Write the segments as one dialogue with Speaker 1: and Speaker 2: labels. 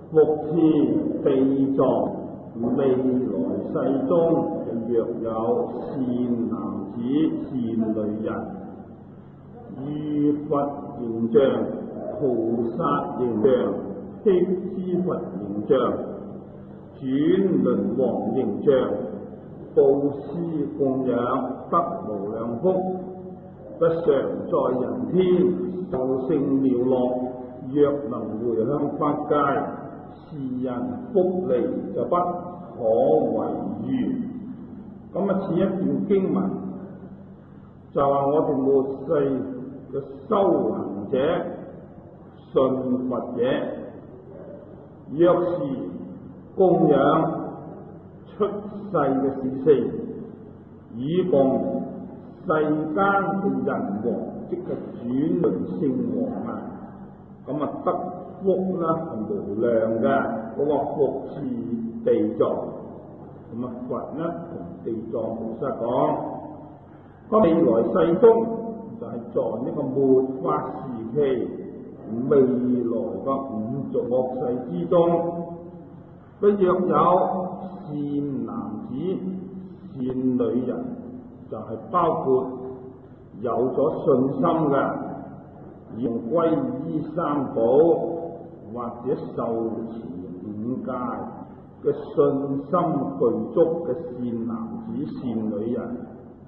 Speaker 1: 復次地藏未來世中，若有善男子、善女人，遇佛形象、菩薩形象、辟支佛形象、轉輪王形象，布施供養，得無量福，不常在人天，受勝妙樂。若能回向法界，是人福利就不可為喻。咁似一段經文，就話我哋末世嘅修行者、信佛者，若是供養出世嘅事性，以供世間嘅人王，即係轉輪聖王啊！咁得福啦，係無量嘅。嗰個復次地藏，咁佛呢同地藏菩薩講，咁未來世中就係在呢個末法時期，未來嘅五濁惡世之中，佢若有善男子、善女人，就係包括有咗信心嘅，用皈依三寶或者受持五戒嘅信心具足嘅善男子、善女人，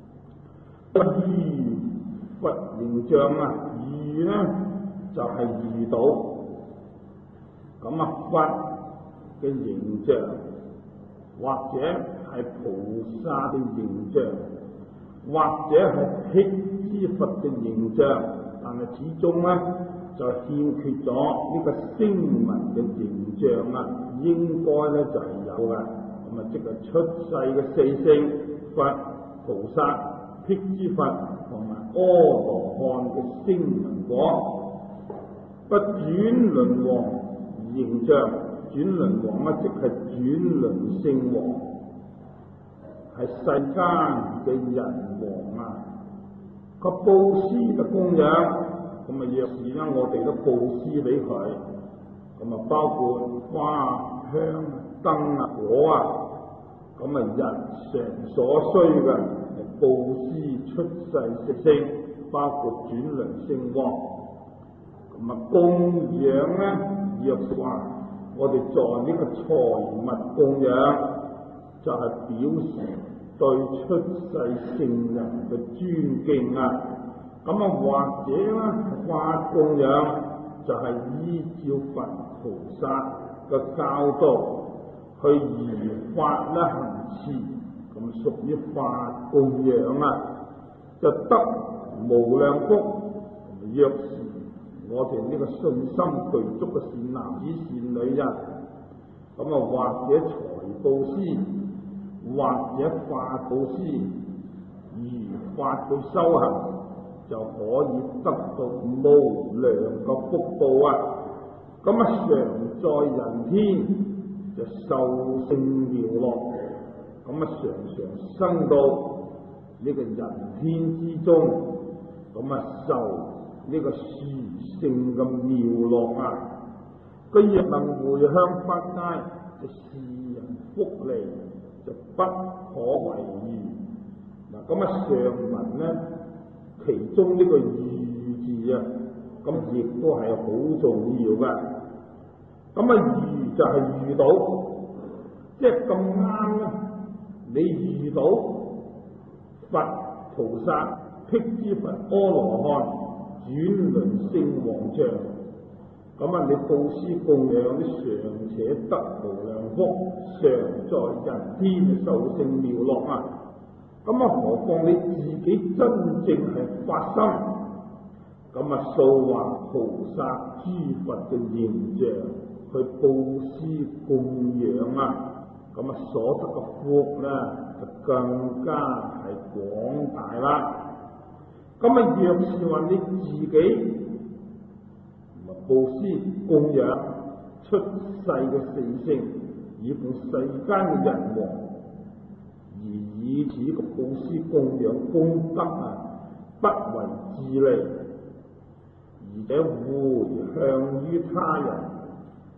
Speaker 1: 遇佛形象啊，遇呢就係遇到咁佛嘅形象，或者係菩薩嘅形象，或者係辟支佛嘅形象，但係始終呢就欠缺咗呢個聲聞嘅形象啊，應該呢就係有嘅。咁即係出世嘅四聖佛、菩薩、辟支佛同埋阿羅漢嘅聲聞果，不轉輪王形象，轉輪王啊即係轉輪聖王，係世間嘅人王啊，個布施嘅供養，咁啊若是呢我哋都布施俾佢，咁啊包括花香燈啊果啊，咁啊日常所需嘅布施出世食性，包括轉輪聖王，咁啊供養呢，若是話我哋在呢個財物供養，就係表示對出世聖人嘅尊敬啊。咁啊或者咧法供養，就係依照佛菩薩嘅教導去如法咧行持，咁屬於法供養啊，就得無量福。若是我哋呢個信心具足嘅善男子善女人，咁啊或者財布施，或者法布施，如法去修行，就可以得到無量嘅福報啊！咁常在人天就受勝妙樂，咁常常生到呢個人天之中，咁受呢個殊勝嘅妙樂啊！佢若能回向法界，就是人福利，就不可為喻。嗱，咁上文呢，其中呢個遇字啊，咁亦都係好重要嘅。咁遇就係遇到，即係咁啱啦，你遇到佛菩薩、辟支佛、阿羅漢、轉輪聖王像，咁你布施供養啲尚且得無量福，常在人天受勝妙樂啊！咁何況你自己真正係發心，咁塑畫菩薩諸佛嘅形象去布施供養啊，咁所得嘅福咧就更加係廣大啦。咁若是話你自己布施供養出世嘅四聖，以供世間嘅人王，而以此嘅布施供養功德啊，不為自利，而且回向於他人，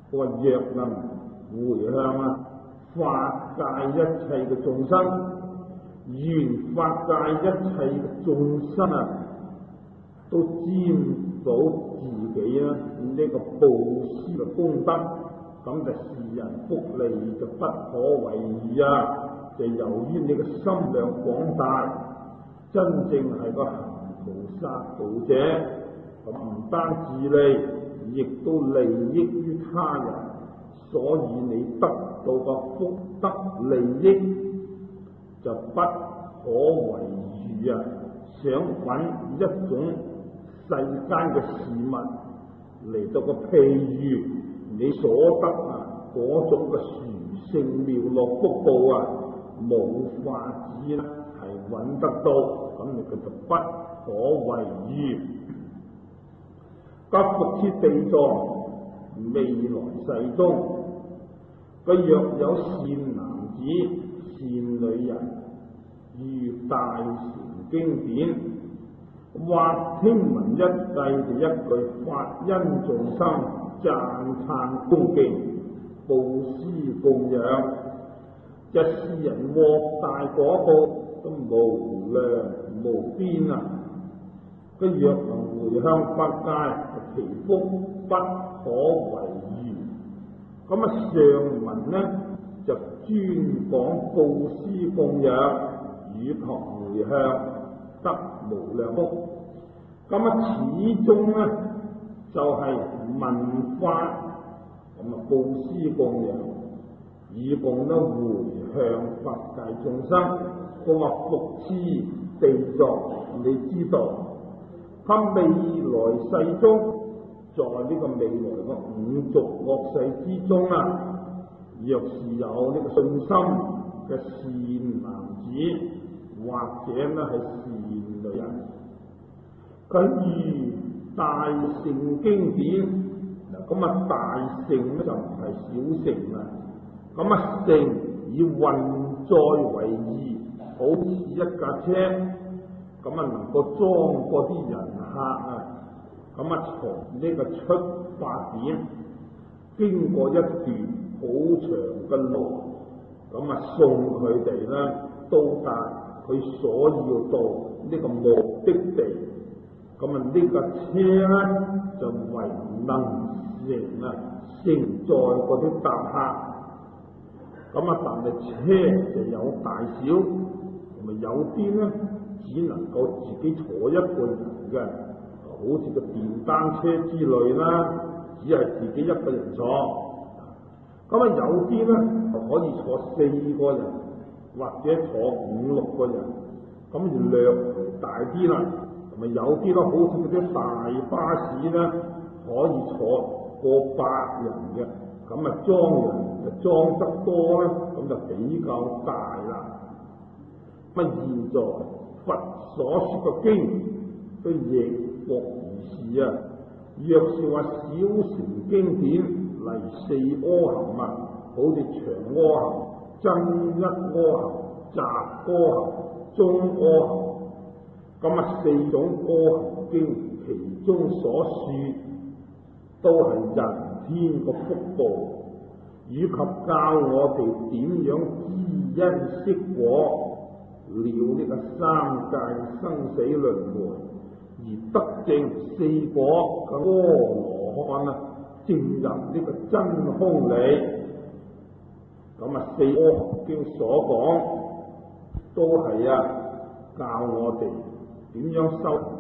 Speaker 1: 佢話若能回向法界一切嘅眾生，願法界一切嘅眾生都沾到自己呢個布施嘅功德，咁就世人福利就不可為喻就由於你嘅心量廣大，真正係個行菩薩道者，咁唔單自利，亦都利益於他人，所以你得到個福德利益就不可為喻想揾一種世間嘅事物嚟到個譬喻你所得嗰種嘅殊勝妙樂福報冇法子係揾得到，咁你佢就不可為喻。急復切地藏未來世中，佢若有善男子善女人遇大乘經典，或聽聞一偈嘅一句法恩眾生讚歎恭敬布施供養，一世人獲大果報都無量無邊佢若能回向法界，其福不可為喻。咁上文呢就專講布施供養與回向得無量福。咁始終呢就係聞法，咁布施供養以供得回向法界眾生。佢話復次地藏，你知道喺未來世中，在呢個未來嘅五濁惡世之中若是有呢個信心嘅善男子或者係善女人，佢遇大乘經典咁大乘咧就唔係小乘咁乘以運載為義，好似一架車咁能夠裝嗰啲人客咁從呢個出發點經過一段好長嘅路，咁送佢哋到達佢所要到呢個目的地，咁呢架車就為能承載嗰啲搭客，但係車就有大小，同埋有啲只能夠自己坐一個人嘅，好似個電單車之類只係自己一個人坐。有啲就可以坐4個人，或者坐5、6個人，咁就略大啲啦。同埋有啲好似嗰啲大巴士可以坐過100人嘅，咁裝人就裝得多咁就比較大啦。現在佛所說嘅經都亦復如是若是話小乘經典嚟4阿含好似長阿含、增一阿含、雜阿含、中阿含，4種阿含經其中所說都係人天個福報，以及教我哋點樣知因識果，了呢個3界生死輪迴，而得證4果嘅阿羅漢證入呢個真空理。4阿含經所講都係教我哋點樣修了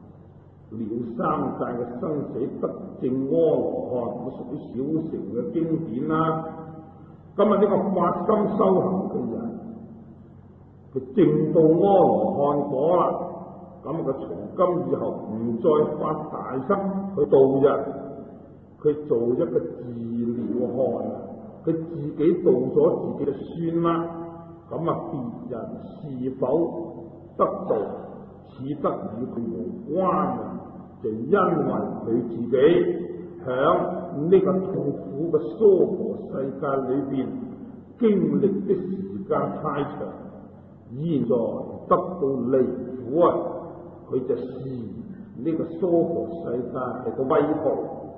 Speaker 1: 3界嘅生死得證阿羅漢，咁屬於小乘嘅經典啦。呢個發心修行嘅人，佢證到阿羅漢果啦，佢從今以後唔再發大心去度人，佢做一個自了漢，佢自己度咗自己就算啦。別人是否得道，似得與佢無關就因為佢自己響呢個痛苦嘅娑婆世界裏邊經歷的時間太長，現在得到離苦佢就視呢個娑婆世界係個畏途，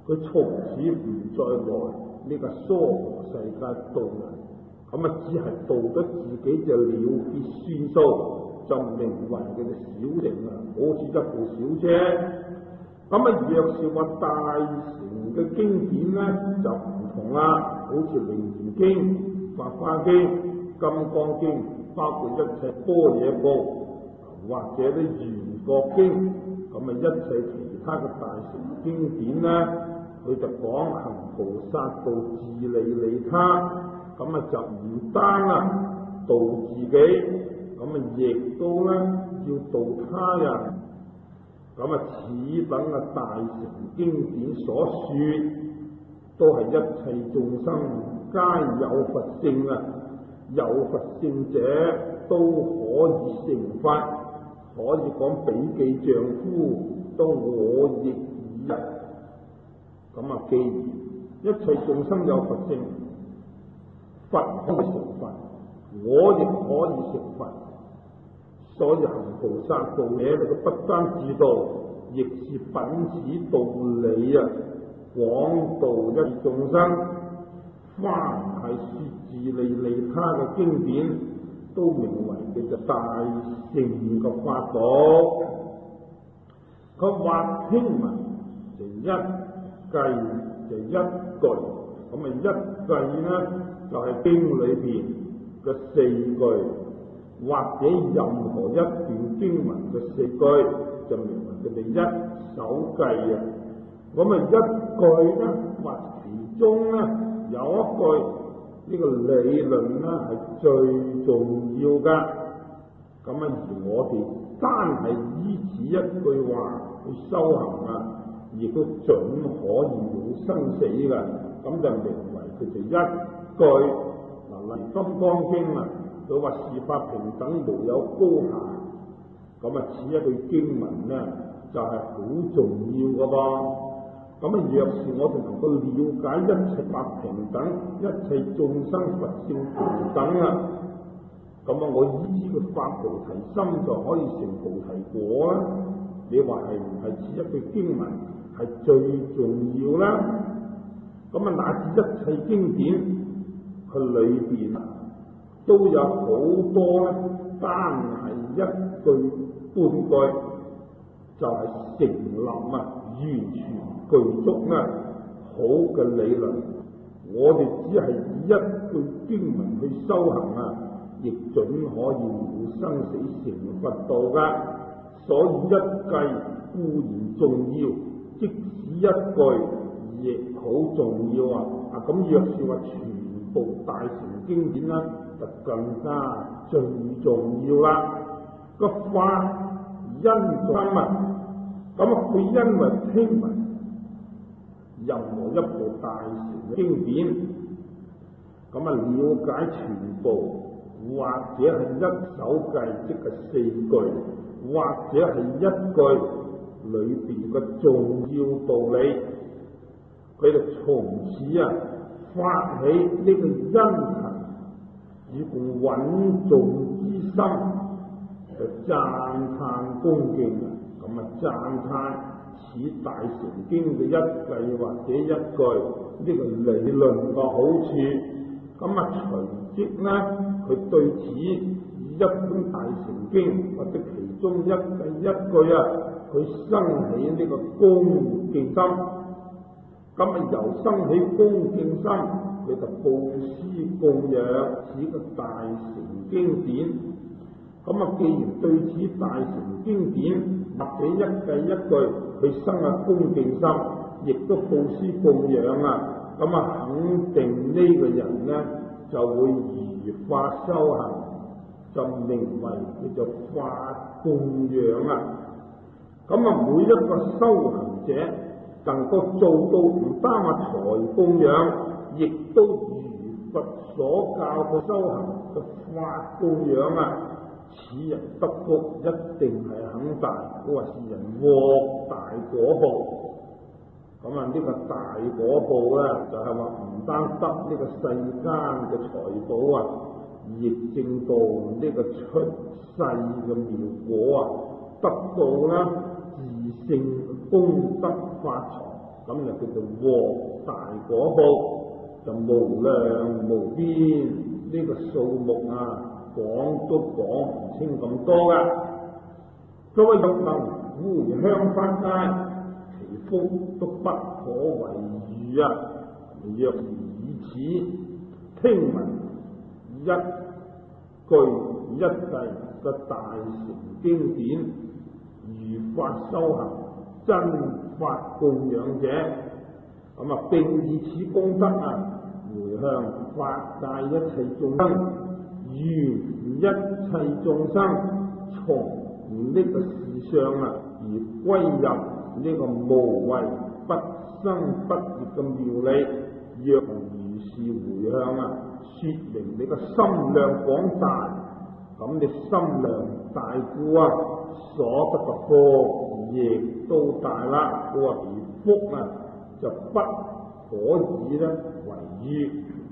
Speaker 1: 佢從此唔再來呢個娑婆世界度人，咁只係度咗自己就了結算數，就名為佢嘅小乘啊，好似一部小車。若是話大乘嘅經典呢，就唔同啦，好似《楞嚴經》、《法華經》、《金剛經》，包括一切般若部或者啲圓覺經，一切其他嘅大乘經典呢，佢就講行菩薩道，自利利他，就唔單度自己，亦都要度他人。此等嘅大乘經典所說，都係一切眾生皆有佛性有佛性者都可以成佛，可以講比記丈夫都我亦爾。既然一切眾生有佛性，佛可以成佛，我亦可以成佛。所以行菩薩道嘢，你都不單自度，亦是品此道理廣度一切眾生。凡係說自利利他嘅經典，都名為叫做大乘嘅法寶。佢或聽聞就一偈就一句，一偈呢就係經裏邊嘅4句。或者任何一段經文嘅4句，就名為佢哋一首偈一句呢，或其中有一句呢個理論係最重要噶。而我哋單係依此一句話去修行亦都準可以冇生死噶。就名為佢哋一句。例如《金剛經》佢話事法平等，無有高下。此一句經文就係好重要噶噃。若是我哋能夠了解一切法平等，一切眾生佛性平等我依此嘅發菩提心就可以成菩提果啦。你話係唔係此一句經文係最重要啦？乃至一切經典佢裏邊都有好多單係一句半句就係成立完全具足好嘅理論。我哋只係以一句經文去修行亦準可以了生死成佛道噶。所以一偈固然重要，即使一句亦好重要若是話全部大乘經典就更加最重要啦。個法因真佢因為聽聞任何一部大乘經典，了解全部，或者係一首偈，即係4句，或者係一句裏邊嘅重要道理，佢哋從此發起呢個殷勤以共穩重之心，就讚歎恭敬讚歎此大乘經嘅一偈或者一句呢個理論嘅好處。隨即佢對此以一般大乘經或者其中一偈一句佢生起呢個恭敬心。由生起恭敬心，佢就布施供養此個大乘經典。既然對此大乘經典或者一偈一句佢生恭敬心，亦都布施供養肯定呢個人就會如法修行，就名為叫做法供養每一個修行者能夠做到唔單話財供養，亦都如佛所教嘅修行嘅法供養此人得福一定係很大，佢話是人獲大果報。呢個大果報就係話唔單得呢個世間嘅財寶亦證到呢個出世嘅妙果得到自性功德法財。 咁就叫做獲大果報，就無量無邊，呢個數目講都講唔清咁多噶。各位有能回向法界，其福都不可為喻啊！若以此聽聞一句一偈嘅大乘經典，如法修行真法供養者，咁並以此功德回向法界一切眾生，願一切眾生從呢個事上而歸入呢個無為不生不滅嘅妙理。若如是回向說明你個心量廣大，咁你心量大故所得嘅福亦都大啦。佢話而福就不可以為喻。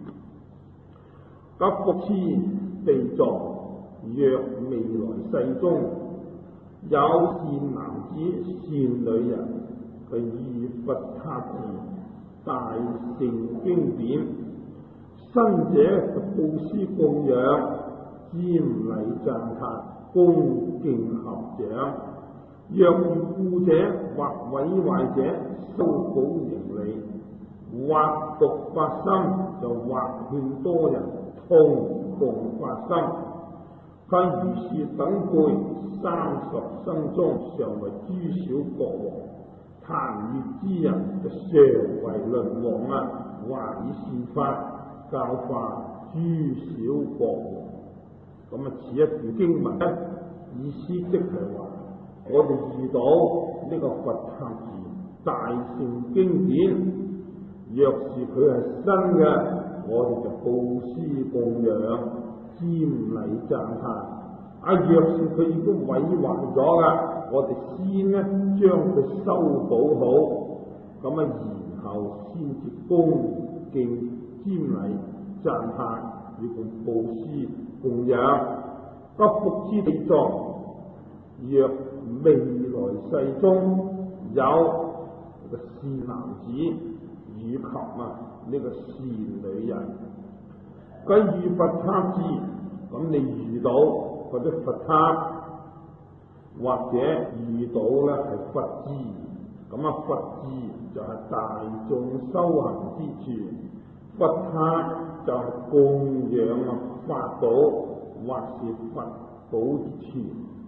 Speaker 1: 咁復次地藏，若未來世中有善男子善女人，佢遇佛塔寺大乘經典，生者就布施供養，瞻禮讚歎，恭敬合掌。若遇故者或毀壞者，修補營利，或獨發心，就或勸多人同共發心。佢如是等輩30生中，常為諸小國王，檀越之人就常為輪王話以善法教化諸小國王。咁此一段經文意思即係話，我哋遇到呢個佛塔寺大乘經典，若是佢係新嘅，我哋就布施供養，瞻禮讚歎。若是佢已經毀壞咗噶，我哋先將佢修補好，咁然後先至恭敬瞻禮讚歎，與共布施供養。復次地藏，若未來世中有個善男子以及呢個善女人，佢遇佛塔寺，咁你遇到嗰啲佛塔，或者遇到係佛寺，咁佛寺就係大眾修行之處，佛塔就係供養法寶或是佛寶之處。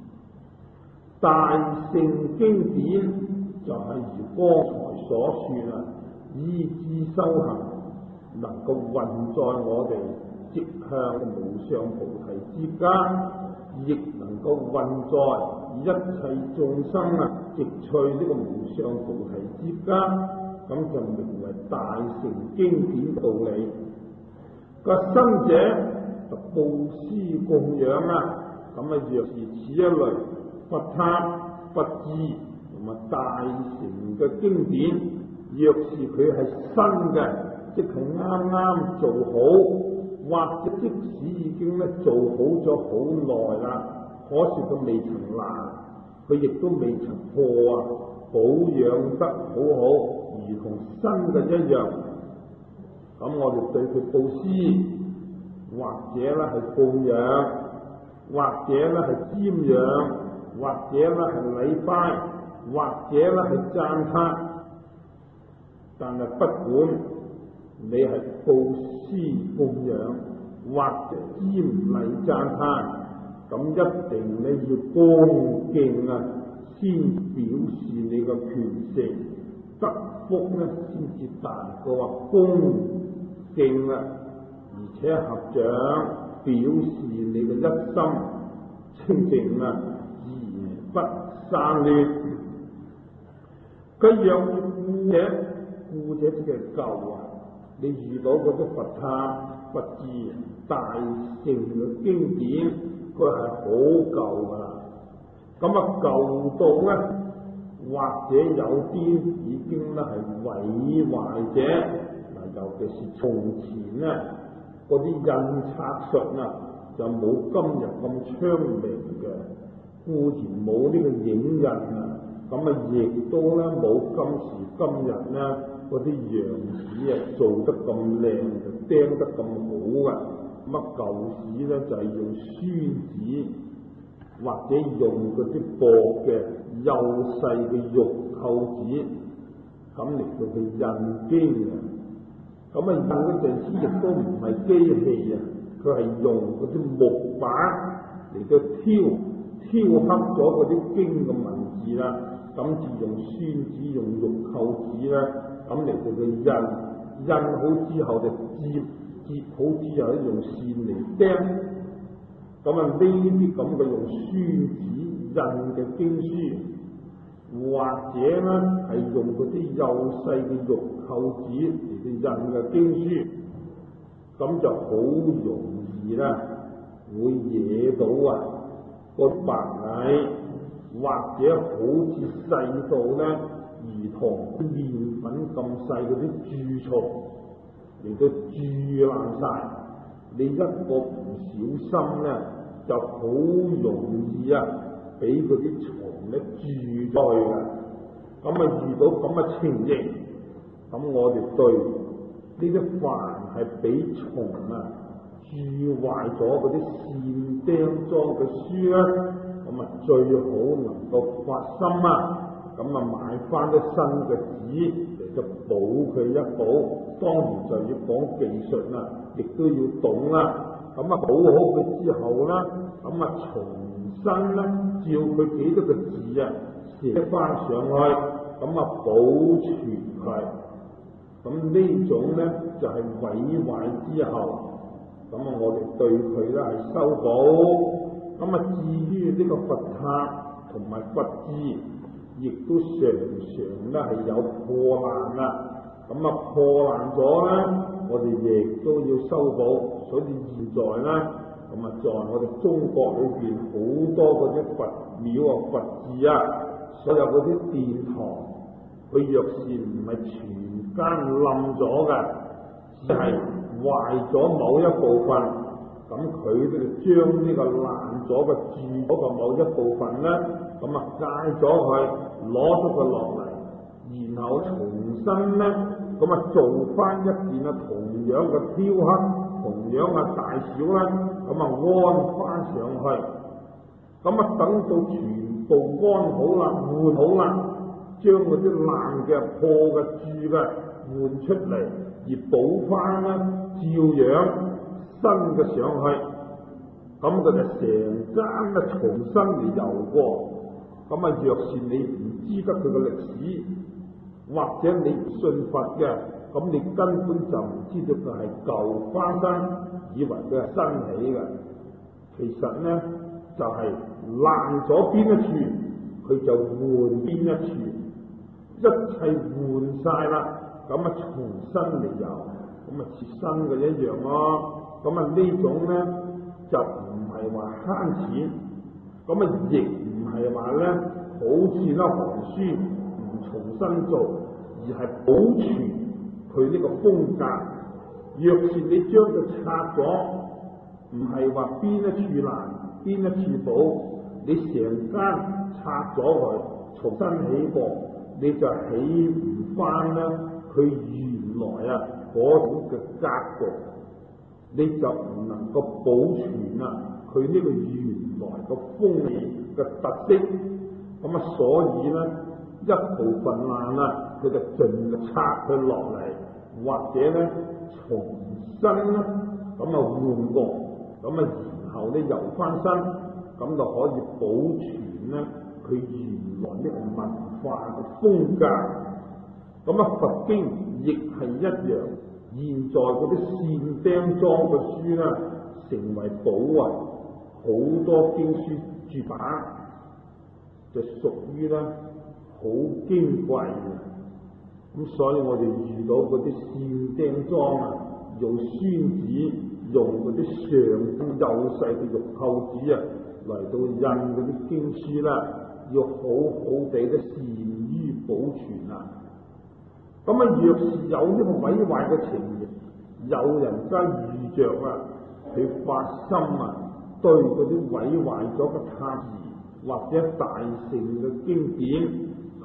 Speaker 1: 大乘經典就係如剛才所說依之修行，能夠運在我哋直向無上菩提之家，亦能夠運在一切眾生直趣呢個無上菩提之家，咁就名為大乘經典道理。個生者就布施供養咁若是此一類佛塔、佛寺同埋大乘嘅經典，若是佢係新嘅，即係啱啱做好，或者即使已經做好咗好耐啦，可是佢未曾爛，佢亦都未曾破保養得好好，如同新嘅一樣。咁我哋對佢布施，或者係供養，或者係瞻仰，或者係禮拜，或者係讚歎，但係不管你係布施供養或者瞻禮讚歎，咁一定你要恭敬先表示你個權勢，得福先至大過恭敬而且合掌表示你嘅一心清淨而不生亂。佢若故者，故者即係舊你遇到嗰啲佛塔、佛寺、大乘嘅經典，佢係好舊噶啦。咁舊到或者有啲已經係毀壞者，尤其是從前嗰啲印刷術就冇今日咁昌明嘅，固然冇呢個影印咁亦都咧冇今時今日咧嗰啲樣紙做得咁靚，釘得咁好噶。咁舊紙咧就係用宣紙或者用嗰啲薄嘅幼細嘅玉扣紙咁嚟到去印經嘅。咁印嗰陣時亦都唔係機器啊，佢係用嗰啲木板嚟到挑刻咗嗰啲經嘅文字啦。咁就用宣紙、用玉扣紙啦，咁嚟到去印好之後就摺好之後咧用線嚟釘。咁呢啲咁嘅用宣紙印嘅經書，或者咧係用嗰啲幼細嘅玉扣紙嚟到印嘅經書，咁就好容易啦，會惹到個白蟻，或者好似細到咧如同麵粉咁細嗰啲蛀蟲嚟到蛀爛晒。你一個唔小心咧，就好容易俾嗰啲蟲咧蛀咗去嘅。咁遇到咁嘅情形，咁我哋對呢啲凡係俾蟲蛀壞咗嗰啲線釘裝嘅書咧，咁最好能夠發心咁買翻啲新嘅紙嚟到補佢一補。當然就要講技術啦，亦都要懂啦。咁補好佢之後啦，咁重新咧照佢幾多個字寫翻上去，咁保存佢。咁呢種咧就係毀壞之後，咁我哋對佢咧係修補。至於呢個佛塔同埋佛字，亦都常常咧係有破爛啦。破爛咗咧，我哋亦都要修補。所以現在咧，在我哋中國裏邊好多嗰啲佛廟佛字所有嗰啲殿堂，佢若是唔係全間冧咗嘅，只係壞咗某一部分，咁佢哋就將呢個爛咗嘅蛀嗰個某一部分咧，戒咗佢，攞咗佢落嚟，然後重新咧，做翻一件同樣嘅雕刻，同樣大小咧，安翻上去，等到全部安好啦，換好啦，將嗰啲爛嘅、破嘅、蛀嘅換出嚟，而補翻照樣新嘅上去，佢就成間重新嚟遊過。若是你唔知得佢嘅歷史，或者你唔信佛嘅，咁你根本就唔知道佢係舊翻身，以為佢係新起嘅。其實呢，就係爛咗邊一處，佢就換邊一處，一切換晒啦，重新嚟遊，似新嘅一樣咯。呢種呢，就唔係話慳錢，亦唔係話咧好似咧行書唔重新做，而係保存佢呢個風格。若是你將佢拆咗，唔係話邊一處爛邊一處補，你成間拆咗佢，重新起過，你就起唔翻啦佢原來嗰種嘅格局，你就唔能夠保存佢呢個原來嘅風味嘅特色。所以咧一部分爛佢就盡力拆佢落嚟，或者咧重新咧換過，然後咧由翻身，就可以保存咧佢原來呢個文化嘅風格。佛經亦係一樣，現在嗰啲線釘裝嘅書咧成為寶好多經書絕版，就屬於咧好矜貴嘅。所以我哋遇到嗰啲線釘裝用宣紙，用嗰啲上幼細嘅玉扣紙嚟到印嗰啲經書啦，要好好地咧善於保存。若是有呢個毀壞嘅情形，有人家遇着佢發心對嗰啲毀壞咗嘅塔寺或者大乘嘅經典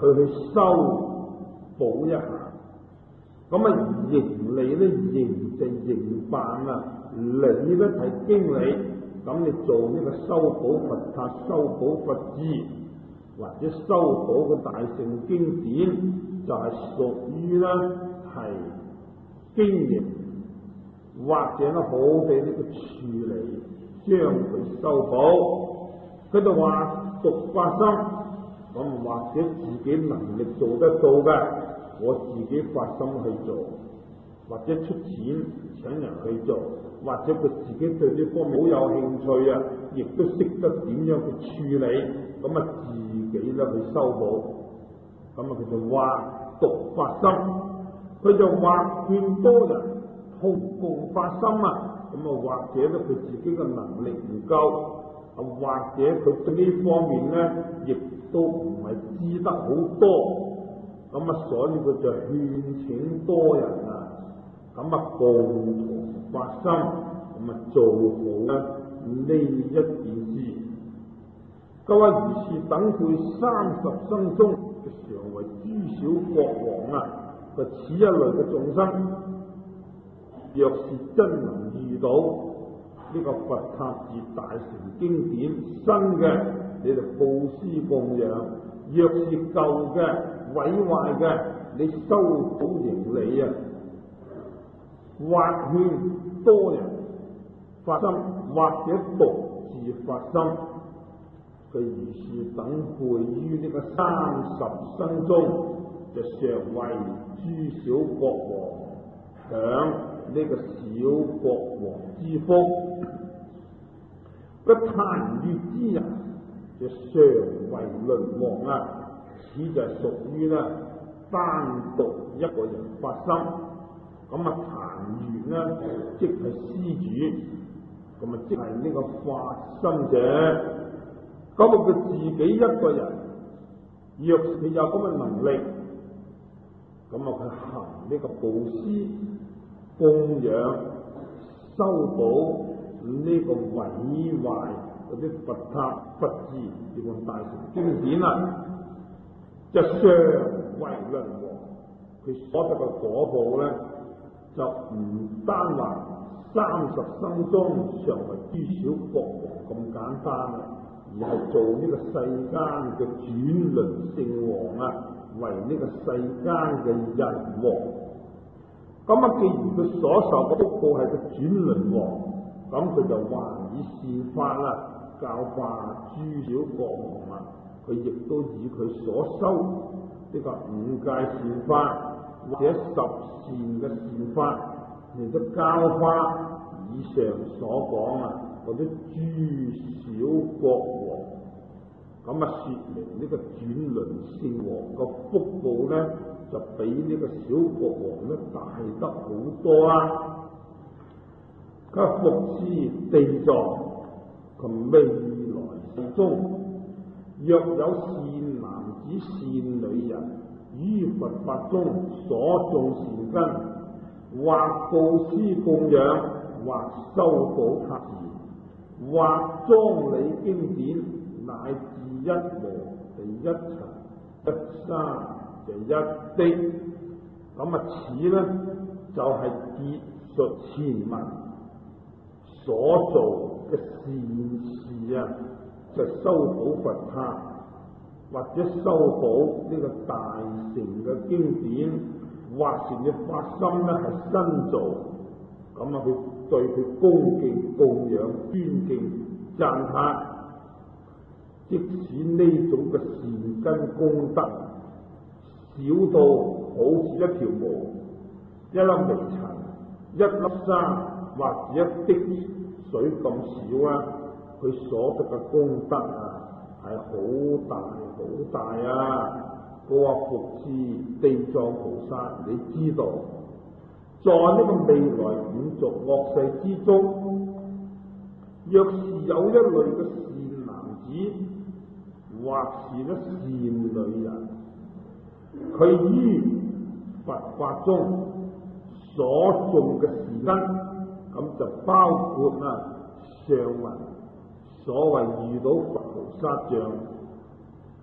Speaker 1: 佢去修補一下。咁啊，營理咧，營就營辦啊，理咧係經理。咁你做呢個修補佛塔、修補佛寺，或者修補個大乘經典，就係屬於咧係經營，或者咧好地呢個處理，將佢修補。佢就話獨發心，咁或者自己能力做得到嘅，我自己發心去做，或者出錢請人去做，或者佢自己對呢方面好有興趣啊，亦都識得點樣去處理，咁啊自己咧去修補。咁啊佢就話獨發心，佢就話勸多人同共發心啊。咁啊或者咧佢自己嘅能力唔夠，或者佢對呢方面咧亦都唔係知得好多。咁啊，所以佢就勸請多人啊，咁啊共同發心，咁啊做好咧呢一件事。佢話如是等輩30生中，常為諸小國王啊，就此一類嘅眾生，若是真能遇到呢個佛塔寺大乘經典新嘅，你就布施供養；若是舊嘅毀壞嘅，你修補營理啊，或勸多人發心，或者獨自發心。佢如是等輩於呢個30生中，就常為諸小國王享呢個小國王之福。個檀越之人就常為輪王啊，此就屬於咧單獨一個人發心。咁啊檀越咧即係施主，咁啊即係呢個發心者。咁啊佢自己一個人，若佢有咁嘅能力，咁啊佢行呢個布施、供養、修補呢個毀壞嗰啲佛塔、佛寺，呢個大乘經典啊，就常為輪王。佢所得嘅果報咧，就唔單話30生中常為諸小國王咁簡單啊，而係做呢個世間嘅轉輪聖王啊，為呢個世間嘅人王。咁啊，既然佢所受嘅福報係個轉輪王，咁佢就還以善法啦，教化諸小國王啊。佢亦都以佢所修呢個5戒善法或者10善嘅善法嚟到教化以上所講啊嗰啲諸小國王。咁啊，說明呢個轉輪聖王個福報咧，就比呢個小國王咧大得好多啊！佢復次地藏，佢未來世中，若有善男子善女人，於佛法中所種善根，或布施供養，或修補塔寺，或裝理經典，乃至1模地1塵1沙就1滴。咁啊，此咧就係結述前文所做嘅善事啊，就修補佛塔或者修補呢個大乘嘅經典，或是你發心咧係新做，咁啊佢對佢恭敬供養、尊敬讚歎，即使呢種嘅善根功德少到好似一條毛、一粒微塵、一粒沙或者一滴水咁少啊，佢所得嘅功德啊係好大好大啊！佢話復次地藏菩薩，你知道在呢個未來5濁惡世之中，若是有一類嘅善男子或是咧善女人，佢於佛法中所種嘅善根，咁就包括上文所謂遇到佛菩薩像，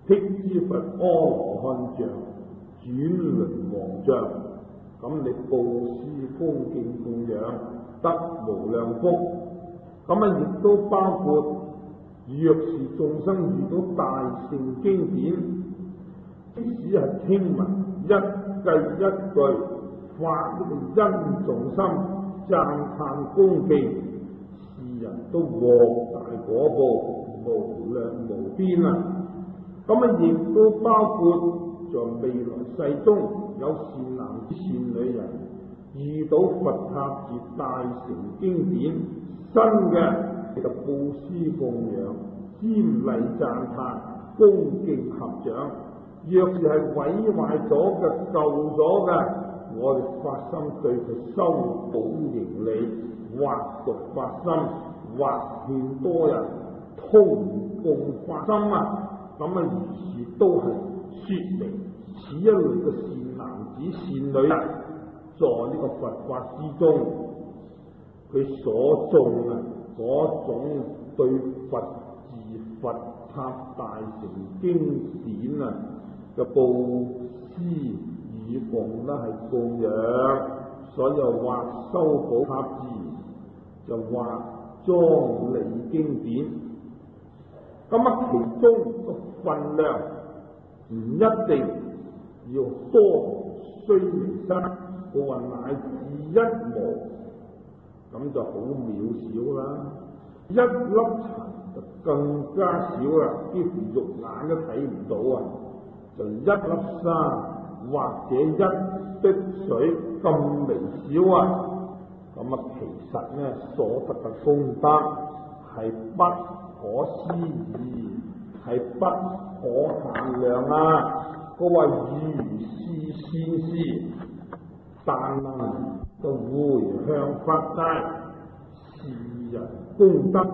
Speaker 1: 辟支佛阿羅漢像，轉輪王像，咁你布施恭敬供養得無量福。咁亦都包括，若是眾生遇到大乘經典，即使係聽聞一句一句，發呢個恩重心，讚歎恭敬，是人都獲大果報，無量無邊啊！咁亦都包括在未來世中有善男子善女人遇到佛塔寺大乘經典新嘅，就布施供養、瞻禮讚歎、恭敬合掌。若是係毀壞咗嘅、舊咗嘅，我哋發心對佢修補營理，或讀發心，或勸多人同共發心啊！咁如是都係說明此一類嘅善男子善女人，在呢個佛法之中，佢所種嘅嗰種對佛寺佛塔大乘經典啊嘅布施與供啦，係供養，所以話修補塔寺，就話莊理經典。咁其中個分量唔一定要多須彌山，我話乃至一毛，咁就好渺小啦。一粒塵就更加少啦，幾乎肉眼都睇唔到啊！就一粒沙或者一滴水咁微小啊！咁其實呢，所得嘅功德係不可思議，係不可限量啊！佢話如是善事，但能就回向法界，是人功德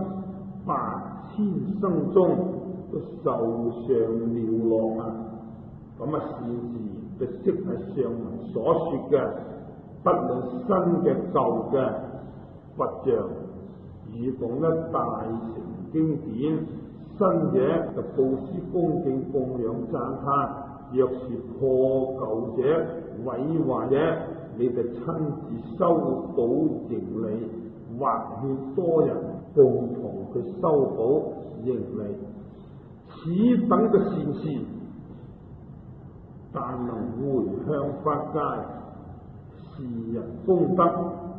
Speaker 1: 8000生中都受上了樂啊！咁善事就即係上文所說嘅，不論新嘅舊嘅佛像，如供一大乘經典，新者就布施恭敬供養讚歎；若是破舊者毀壞者，你哋親自修補營理，或勸多人共同去修補營理。此等嘅善事，但能回向法界，是人功德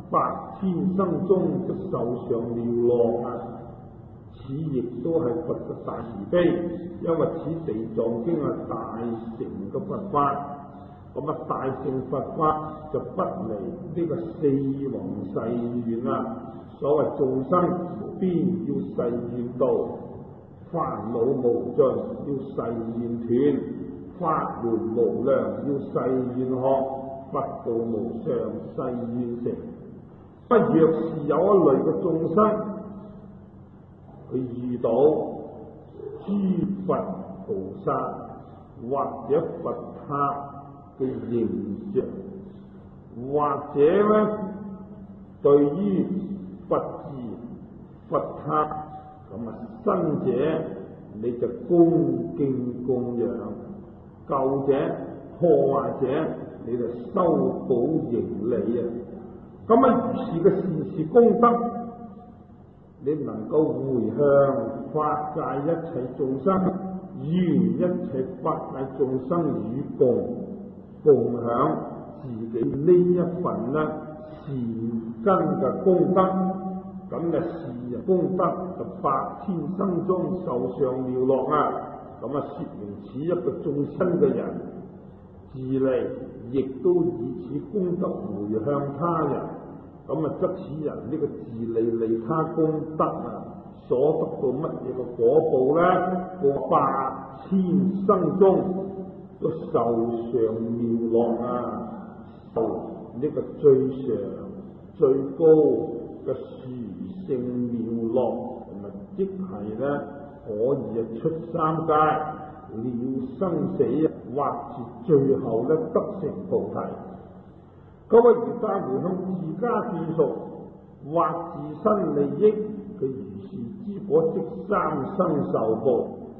Speaker 1: 8000生中都受上了樂啊！此亦都係佛嘅大慈悲，因為此地藏經係大乘嘅佛法，咁大乘佛法就不離呢個四弘誓願啊！所謂眾生無邊要誓願度，煩惱無盡要誓願斷，法門無量要誓願學，佛道無上誓願成。不若是有一類嘅眾生，佢遇到諸佛菩薩或者佛塔嘅形象，或者咧對於佛寺佛塔咁新者，你就恭敬供養；舊者破壞者，你就修補營理啊！咁如是嘅善事功德，你能夠回向法界一切眾生，願一切法界眾生與共享自己呢一份呢善根嘅功德，咁嘅是人功德就8000生中受上了樂啊！咁說明此一個眾生嘅人，自利亦都以此功德回向他人，咁則此人呢個自利利他功德啊，所得到乜嘢嘅果報呢？過8000生中都受上了樂啊！受呢個最上最高嘅殊勝妙樂，同埋即係咧可以出三界了生死，或是最後咧得成菩提。嗰個而家回向自家眷屬或自身利益，佢如是之果即3生受報，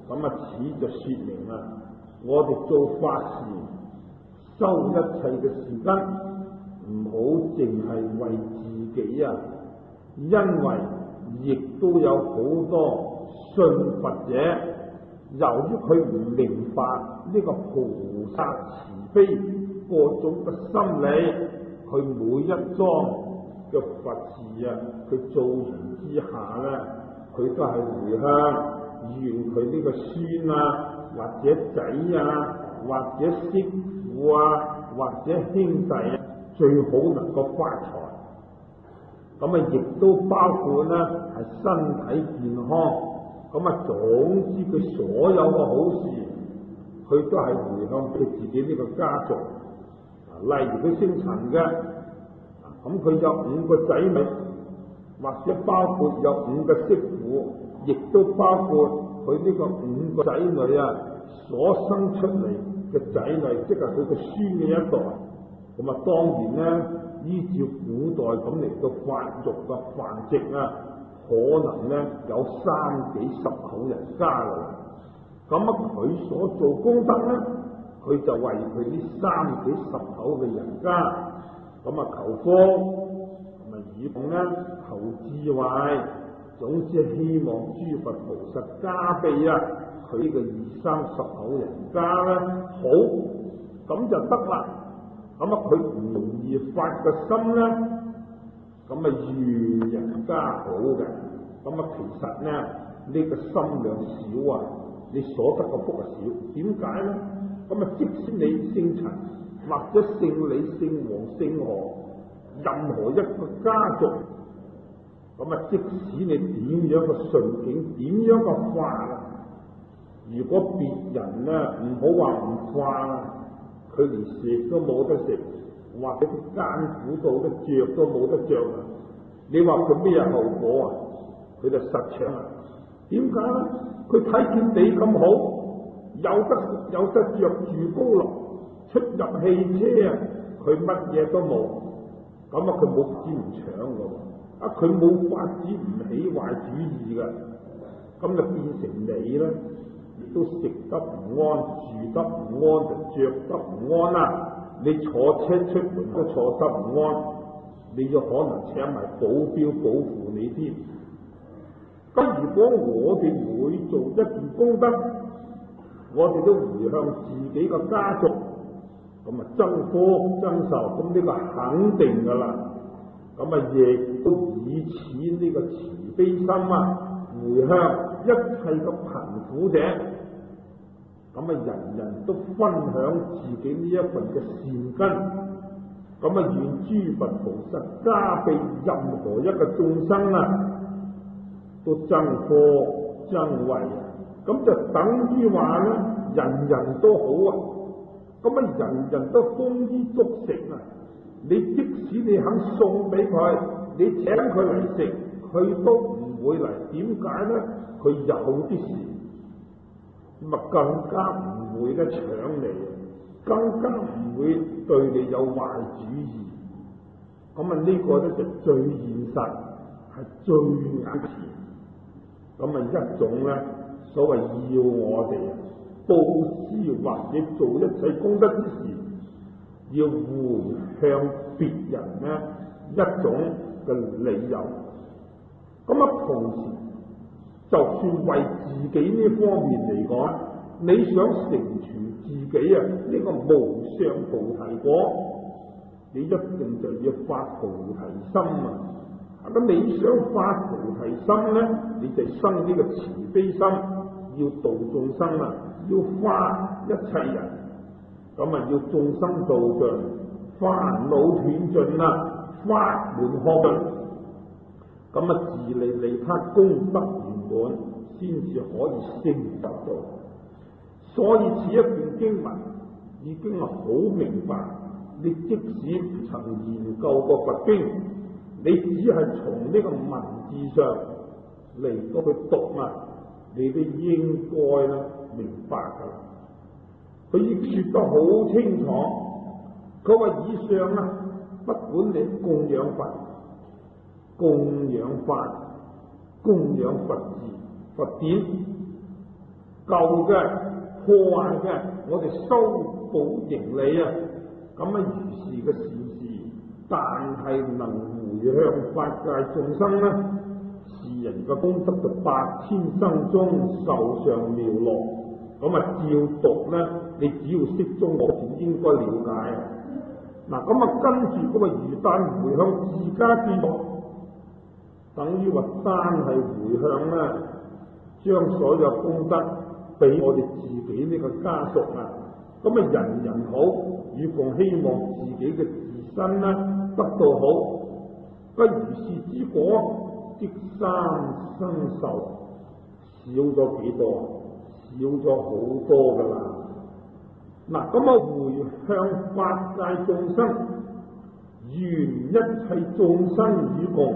Speaker 1: 咁此就說明我哋做法事修一切嘅事根，唔好淨係為自己因為亦都有好多信佛者，由於佢唔明白呢個菩薩慈悲各種嘅心理，佢每一樁嘅佛事佢做完之下咧，佢都係回向願佢呢個孫或者仔或者媳婦或者兄弟最好能夠發財。咁亦都包括係身體健康。咁總之佢所有嘅好事，佢都係回向佢自己呢個家族。例如佢姓陳嘅，咁佢有5個仔女，或者包括有5個媳婦，亦都包括佢呢個5個仔女所生出嚟嘅仔女，即係佢個孫嘅一代。咁當然咧，依照古代咁嚟到發育嘅繁殖可能咧有30幾10口人家啦。咁佢所做功德咧，佢就為佢呢30幾10口嘅人家求福，以供求智慧，總之希望諸佛菩薩加庇佢呢個20-30口人家咧好，咁就得啦。佢唔容易發個心咧，願人家好嘅。其實咧呢個心量少你所得個福少。點解咧？即使你姓陳或者姓李、姓黃、姓何，任何一個家族，即使你點樣個順境，點樣個化如果別人咧唔好話唔化佢連食都冇得食，或者佢艱苦到咧着都冇得着你話佢咩後果佢就實搶點解咧？佢睇見你咁好，有得着住高樓，出入汽車佢乜嘢都冇，佢冇法子唔搶噶佢冇法子唔起壞主意噶就變成你咧，亦都食得唔安，住得唔安，就着得唔安你坐車出門都坐得唔安，你就可能請埋保鏢保護你添。如果我哋每做一件功德，我哋都回向自己個家族，增福增壽，呢個肯定噶啦。亦都以此呢個慈悲心回向一切嘅貧苦者，人人都分享自己呢一份嘅善根，願諸佛菩薩加庇任何一個眾生都增福增慧，就等於話咧，人人都好人人都豐衣足食你即使你肯送俾佢，你請佢嚟食，佢都唔會嚟。點解咧？佢有啲事，更加唔會搶你，更加唔會對你有壞主意。呢個咧就最現實，係最眼前。一種咧，所謂要我哋布施或者做一切功德之時，要回向別人一種嘅理由。同時，就算為自己呢方面嚟講，你想成全自己呢個無上菩提果，你一定就要發菩提心你想發菩提心咧，你就生呢個慈悲心，要度眾生要化一切人，要眾生度盡，煩惱斷盡法門學盡，自利利他功德圓滿，先至可以升得到。所以此一段經文已經好明白，你即使唔曾研究過佛經，你只係從呢個文字上嚟到去讀你都應該明白噶啦。佢已經說得好清楚，佢話以上不管你供養佛、供養法、供養佛字、佛典， 舊嘅破壞嘅，我哋修補營理啊，咁啊如是嘅善事，但係能回向法界眾生呢，是人嘅功德就8000生中受上妙樂。咁啊照讀呢，你只要識中我就應該了解啊。嗱，咁啊跟住咁啊如但回向自家之國，等於話單係回向呢，將所有功德俾我哋自己呢個家屬啊，咁啊人人好，與共希望自己嘅自身呢得到好，不如是之果，即三生受少咗幾多？少咗好多噶啦。嗱，咁啊回向法界眾生，願一切眾生與共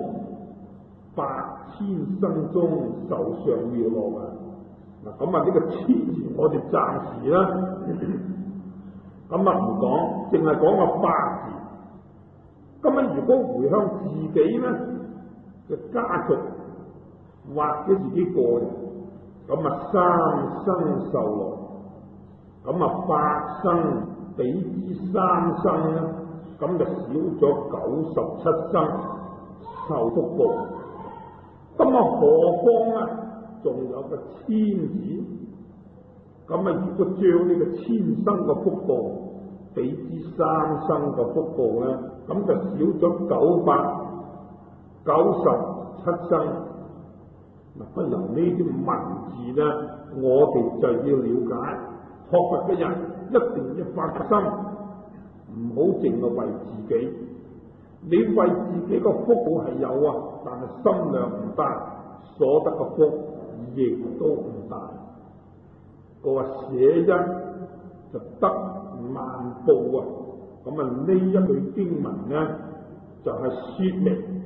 Speaker 1: 8000生中受上妙樂啊！嗱，咁啊呢個千字我哋暫時啦，咁啊唔講，淨係講個法字。咁啊如果回向自己咧嘅家族或者自己個人，咁啊3生受樂，咁啊8生比之3生咧，咁就少咗97生受福報。咁啊何況啊仲有個千字，咁啊如果將呢個1000生嘅福報比之3生嘅福報咧，咁就少咗997生。嗱，不由呢啲文字咧，我哋就要了解，學佛嘅人一定要發心，唔好淨係為自己。你為自己個福報係有啊，但係心量唔大，所得嘅福亦都唔大。佢話捨一就得萬報啊！咁啊呢一句經文咧，就係說明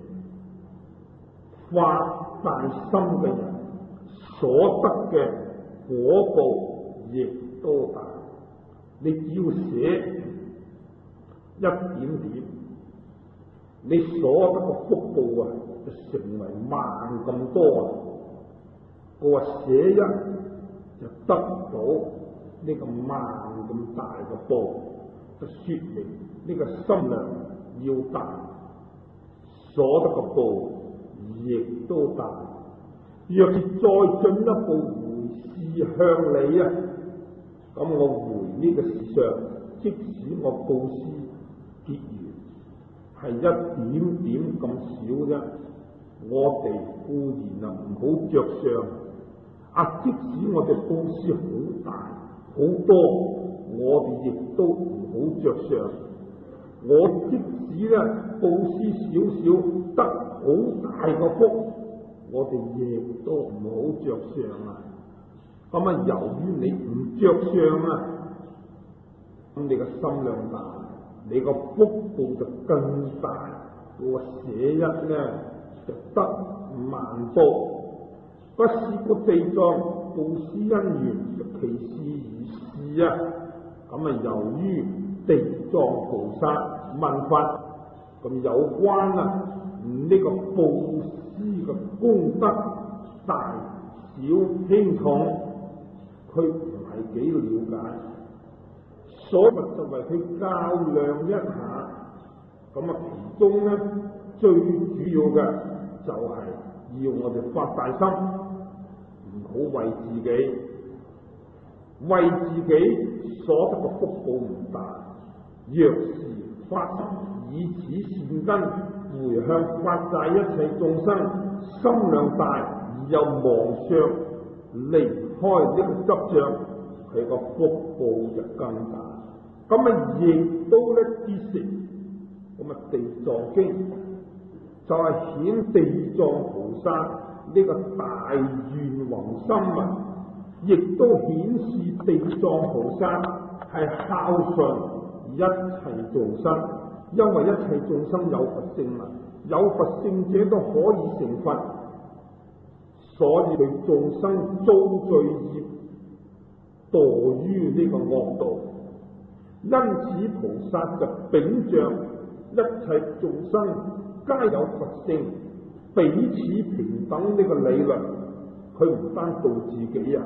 Speaker 1: 發大心嘅人所得嘅果報亦都大。你只要捨一點點，你所得嘅福報啊，就成為萬咁多啊！我話捨一就得到呢個萬咁大嘅報，就說明呢個心量要大，所得嘅報亦都大。若是再進一步回事向你啊，咁我回呢個事上，即使我布施結緣係一點點咁少啫，我哋固然啊唔好着相啊，即使我哋布施好大好多，我哋亦都唔好着相。我即使咧布施少少得好大個福，我哋亦都唔好着相啊。咁啊，由於你唔着相啊，咁你個心量大，你個福報就更大。我捨一咧就得萬報，不是個地藏布施因緣，其事如是啊。咁啊，由於地藏菩薩問法咁有關啊，呢個布施嘅功德大小輕重，佢唔係幾了解，所以就為佢較量一下。咁啊，其中咧最主要嘅就係要我哋發大心，唔好為自己，為自己所得嘅福報唔大。若是發心以此善根回向法界一切眾生，心量大而又忘相，離開呢個執着，佢個福報就更大。咁啊，亦都咧結成咁啊，地藏經就係顯地藏菩薩呢個大願宏心啊，亦都顯示地藏菩薩係孝順一切眾生，因為一切眾生有佛性啊，有佛性者都可以成佛，所以對眾生遭罪業墮於呢個惡道。因此菩薩就秉着一切眾生皆有佛性，彼此平等呢個理論，佢唔單度自己啊，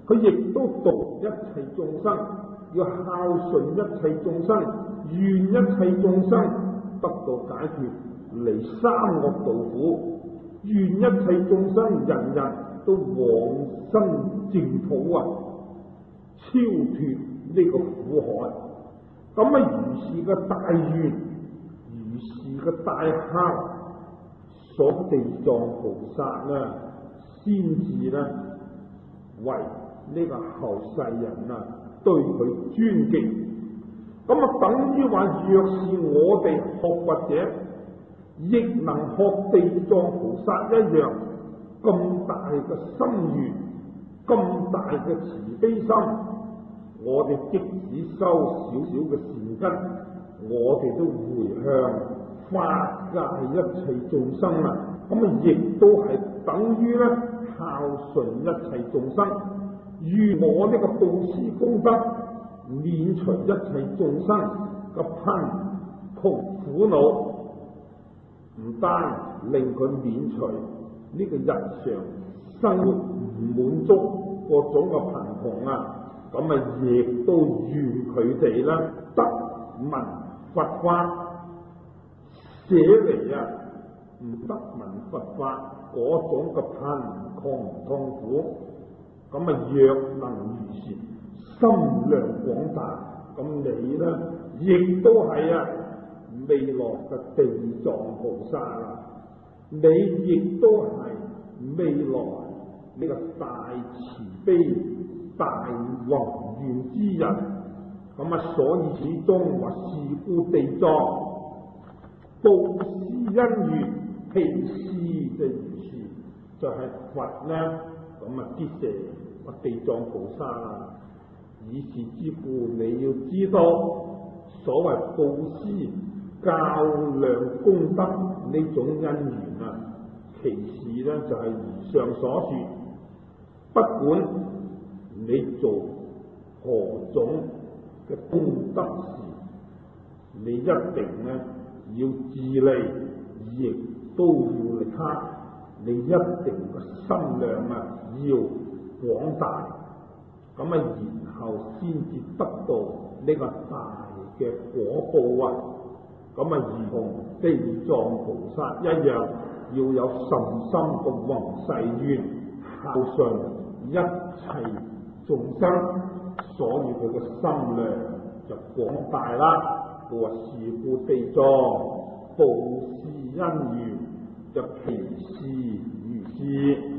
Speaker 1: 佢亦都度一切眾生，要孝順一切眾生，願一切眾生得到解脫，離三惡道苦，願一切眾生人人都往生淨土啊，超脫呢個苦海。咁如是嘅大願，如是嘅大孝，所地藏菩薩呢，先至呢為呢個後世人啊對佢尊敬。等於話，若是我哋學佛者，亦能學地藏菩薩一樣，咁大嘅心願，咁大嘅慈悲心，我哋即使收少少嘅善根，我哋都回向化界一切眾生啊！亦都係等於咧孝順一切眾生，如我呢個布施功德，免除一切眾生嘅貧窮苦惱，唔單令佢免除呢個日常生活唔滿足各種嘅貧窮啊，亦都願佢哋咧得聞佛法，捨離啊唔得聞佛法嗰種嘅貧窮痛苦。若能如是，心量廣大，你呢亦都係未來嘅地藏菩薩啊！你亦都係未來呢個大慈悲、大宏願之人。所以始終話是故地藏布施因緣，其事就如是，就係佛呢結成地藏菩薩啊！以是之故，你要知道，所謂布施、較量功德呢種因緣啊，其事呢就係如上所說，不管你做何種嘅功德事，你一定呢要自利，亦都要利他，你一定個心量要廣大，然後先至得到呢個大嘅果報啊！如同地藏菩薩一樣，要有甚深嘅宏誓願，孝順一切眾生，所以佢嘅心量就廣大啦。佢話是故地藏布施因緣，就其事如是。